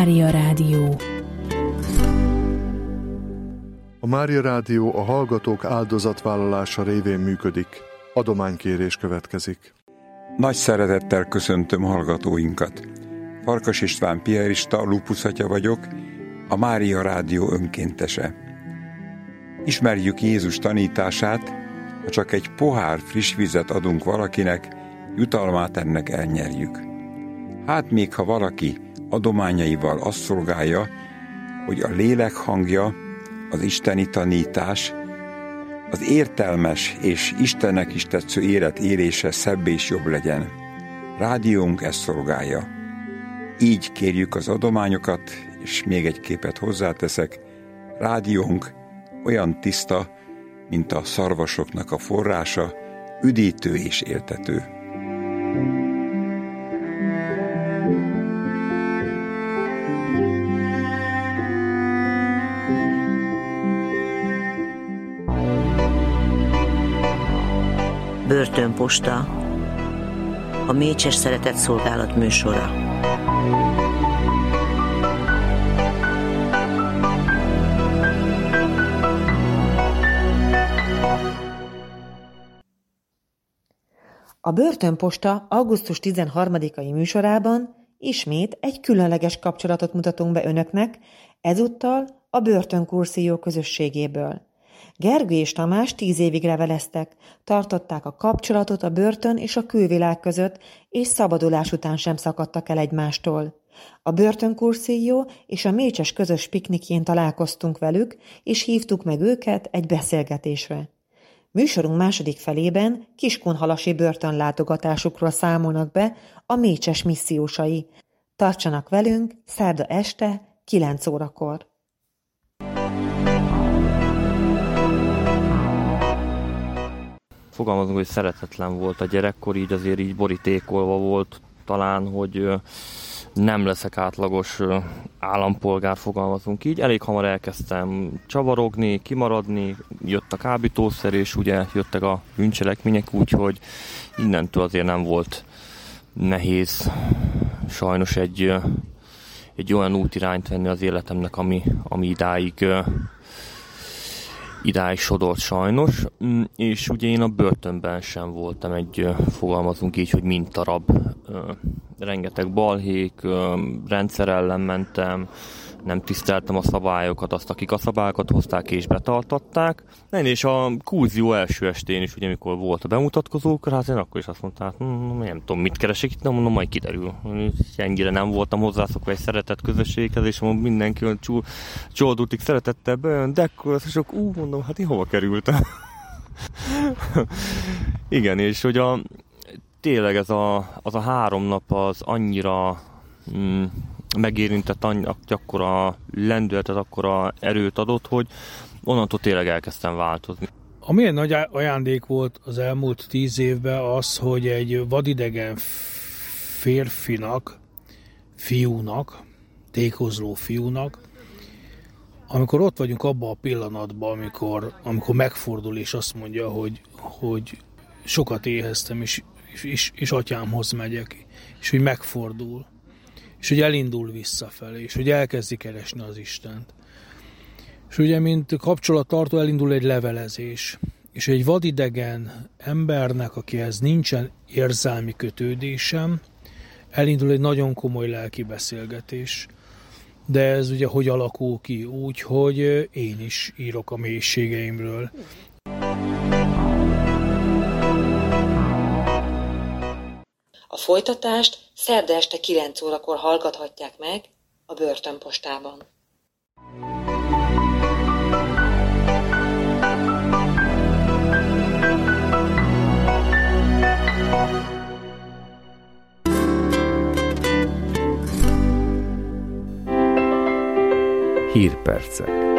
Mária Rádió. A Mária Rádió a hallgatók áldozatvállalása révén működik. Adománykérés következik. Nagy szeretettel köszöntöm hallgatóinkat. Farkas István piarista, Lupus atya vagyok, a Mária Rádió önkéntese. Ismerjük Jézus tanítását, ha csak egy pohár friss vizet adunk valakinek, jutalmát ennek elnyerjük. Hát még ha valaki adományaival azt szolgálja, hogy a lélek hangja, az isteni tanítás, az értelmes és Istennek is tetsző élet élése szebb és jobb legyen. Rádiónk ezt szolgálja. Így kérjük az adományokat, és még egy képet hozzáteszek, rádiónk olyan tiszta, mint a szarvasoknak a forrása, üdítő és éltető. Börtönposta, a Mécses Szeretett Szolgálat műsora. A Börtönposta augusztus 13-ai műsorában ismét egy különleges kapcsolatot mutatunk be önöknek, ezúttal a Börtönkurszíjó közösségéből. Gergő és Tamás 10 évig leveleztek, tartották a kapcsolatot a börtön és a külvilág között, és szabadulás után sem szakadtak el egymástól. A Börtönkurszíjó és a Mécses közös piknikjén találkoztunk velük, és hívtuk meg őket egy beszélgetésre. Műsorunk második felében Kiskunhalasi börtönlátogatásukról számolnak be a Mécses missziósai. Tartsanak velünk szerda este 9 órakor. Fogalmazunk, hogy szeretetlen volt a gyerekkor, így azért így borítékolva volt talán, hogy nem leszek átlagos állampolgár, fogalmazunk így. Elég hamar elkezdtem csavarogni, kimaradni, jött a kábítószer, és ugye jöttek a bűncselekmények, úgyhogy innentől azért nem volt nehéz sajnos egy olyan útirányt venni az életemnek, ami idáig sodort sajnos, és ugye én a börtönben sem voltam egy, fogalmazunk így, hogy mintarab. Rengeteg balhék, rendszer ellen mentem, nem tiszteltem a szabályokat, azt, akik a szabályokat hozták és betartatták. És a kurzió első estén is, ugye, amikor volt a bemutatkozók, hát én akkor is azt mondtam, nem tudom, mit keresek itt, mondom, majd kiderül. Ennyire nem voltam hozzászokva egy szeretett közösséghez, és mondom, mindenki olyan csoldultig szeretettel bejön, de akkor mondom, hát én hova kerültem? Igen, és hogy tényleg az a 3 nap az annyira megérintett, akkora lendületet, akkora erőt adott, hogy onnantól tényleg elkezdtem változni. Ami egy nagy ajándék volt az elmúlt 10 évben az, hogy egy vadidegen férfinak, fiúnak, tékozló fiúnak, amikor ott vagyunk abban a pillanatban, amikor megfordul és azt mondja, hogy sokat éheztem, és atyámhoz megyek, és hogy megfordul, és hogy elindul visszafelé, és hogy elkezdi keresni az Istent. És ugye, mint kapcsolattartó elindul egy levelezés, és egy vadidegen embernek, akihez nincsen érzelmi kötődésem, elindul egy nagyon komoly lelki beszélgetés. De ez ugye hogy alakul ki? Úgy, hogy én is írok a mélységeimről. A folytatást szerda este 9 órakor hallgathatják meg a Börtönpostában. Hírpercek.